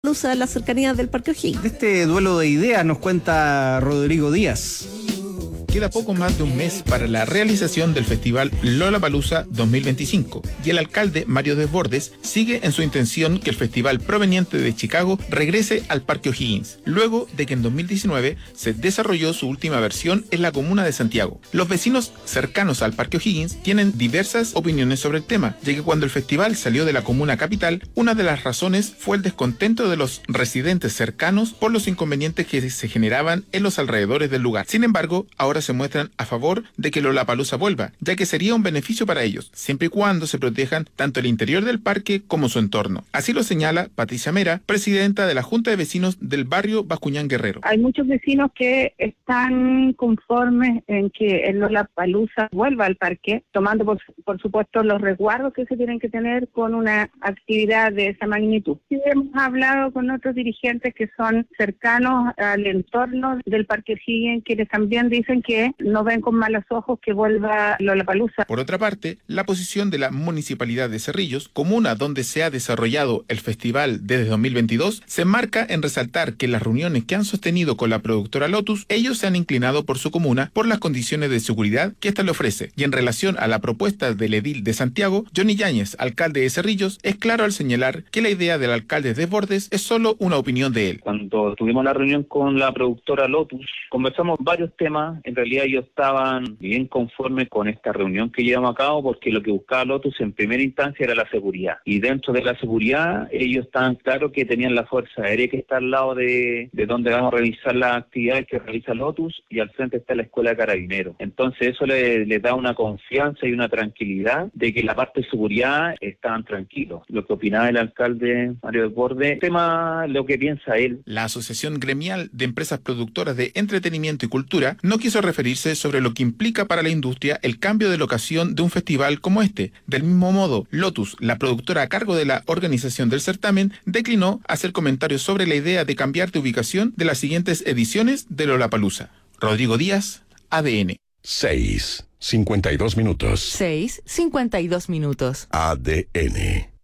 Lollapalooza en las cercanías del Parque O'Higgins. De este duelo de ideas nos cuenta Rodrigo Díaz. Queda poco más de un mes para la realización del festival Lollapalooza 2025 y el alcalde Mario Desbordes sigue en su intención que el festival proveniente de Chicago regrese al Parque O'Higgins, luego de que en 2019 se desarrolló su última versión en la comuna de Santiago. Los vecinos cercanos al Parque O'Higgins tienen diversas opiniones sobre el tema, ya que cuando el festival salió de la comuna capital, una de las razones fue el descontento de los residentes cercanos por los inconvenientes que se generaban en los alrededores del lugar. Sin embargo, ahora se muestran a favor de que Lollapalooza vuelva, ya que sería un beneficio para ellos, siempre y cuando se protejan tanto el interior del parque como su entorno. Así lo señala Patricia Mera, presidenta de la Junta de Vecinos del barrio Bascuñán Guerrero. Hay muchos vecinos que están conformes en que el Lollapalooza vuelva al parque, tomando por supuesto los resguardos que se tienen que tener con una actividad de esa magnitud. Y hemos hablado con otros dirigentes que son cercanos al entorno del Parque O'Higgins, quienes también dicen que no ven con malos ojos que vuelva Lollapalooza. Por otra parte, la posición de la Municipalidad de Cerrillos, comuna donde se ha desarrollado el festival desde 2022, se enmarca en resaltar que en las reuniones que han sostenido con la productora Lotus, ellos se han inclinado por su comuna por las condiciones de seguridad que ésta le ofrece. Y en relación a la propuesta del edil de Santiago, Johnny Yáñez, alcalde de Cerrillos, es claro al señalar que la idea del alcalde Desbordes es solo una opinión de él. Cuando tuvimos la reunión con la productora Lotus, conversamos varios temas. En realidad ellos estaban bien conformes con esta reunión que llevamos a cabo, porque lo que buscaba Lotus en primera instancia era la seguridad. Y dentro de la seguridad, ellos estaban claros que tenían la Fuerza Aérea que está al lado de donde vamos a realizar las actividades que realiza Lotus, y al frente está la Escuela de Carabineros. Entonces eso les da una confianza y una tranquilidad de que la parte de seguridad estaban tranquilos. Lo que opinaba el alcalde Mario Desbordes, tema lo que piensa él. La Asociación Gremial de Empresas Productoras de Entretenimiento y Cultura no quiso referirse sobre lo que implica para la industria el cambio de locación de un festival como este. Del mismo modo, Lotus, la productora a cargo de la organización del certamen, declinó hacer comentarios sobre la idea de cambiar de ubicación de las siguientes ediciones de Lollapalooza. Rodrigo Díaz, ADN. 6:52 minutos. 6:52 minutos. ADN.